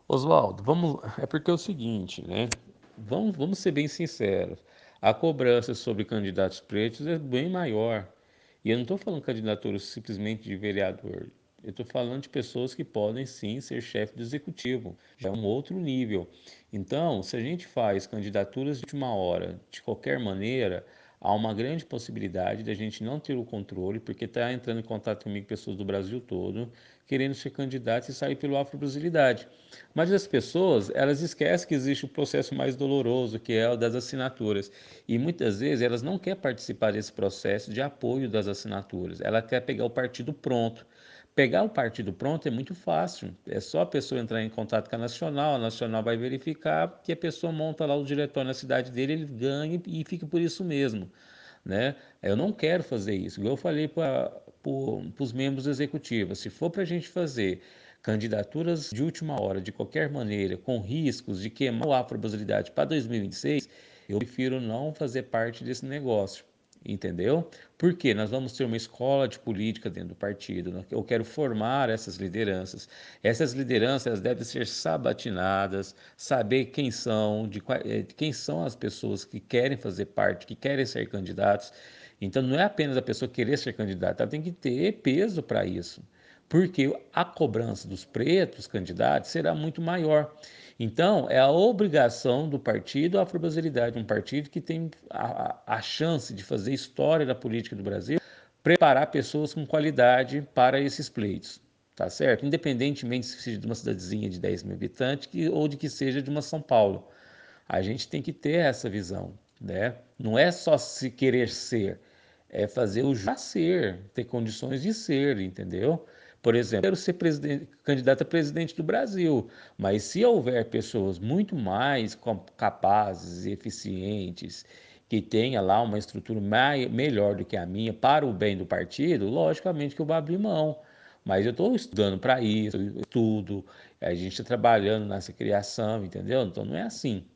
Oswaldo, é porque é o seguinte, né? Vamos ser bem sinceros. A cobrança sobre candidatos pretos é bem maior. E eu não estou falando candidatura simplesmente de vereador. Eu estou falando de pessoas que podem sim ser chefe do executivo. Já é um outro nível. Então, se a gente faz candidaturas de última hora, de qualquer maneira, há uma grande possibilidade da gente não ter o controle, porque está entrando em contato comigo pessoas do Brasil todo, querendo ser candidatos e sair pelo afro-brasilidade. Mas as pessoas, elas esquecem que existe o processo mais doloroso, que é o das assinaturas. E muitas vezes elas não querem participar desse processo de apoio das assinaturas. Ela quer pegar o partido pronto. Pegar o partido pronto é muito fácil. É só a pessoa entrar em contato com a Nacional vai verificar que a pessoa monta lá o diretório na cidade dele, ele ganha e fica por isso mesmo, né? Eu não quero fazer isso. Igual eu falei para os membros executivos, se for para a gente fazer candidaturas de última hora, de qualquer maneira, com riscos de queimar a afro-brasilidade para 2026, eu prefiro não fazer parte desse negócio. Entendeu? Porque nós vamos ter uma escola de política dentro do partido. Eu quero formar essas lideranças. Essas lideranças devem ser sabatinadas, saber quem são, quem são as pessoas que querem fazer parte, que querem ser candidatos. Então, não é apenas a pessoa querer ser candidata, ela tem que ter peso para isso, porque a cobrança dos pretos candidatos será muito maior. Então, é a obrigação do partido Afro-Brasilidade, um partido que tem a chance de fazer história da política do Brasil, preparar pessoas com qualidade para esses pleitos, tá certo? Independentemente se seja de uma cidadezinha de 10 mil habitantes ou de que seja de uma São Paulo. A gente tem que ter essa visão, né? Não é só se querer ser, é fazer o já ser, ter condições de ser, entendeu? Por exemplo, eu quero ser candidato a presidente do Brasil, mas se houver pessoas muito mais capazes e eficientes, que tenha lá uma estrutura melhor do que a minha para o bem do partido, logicamente que eu vou abrir mão. Mas eu estou estudando para isso, eu estudo, a gente está trabalhando nessa criação, entendeu? Então não é assim.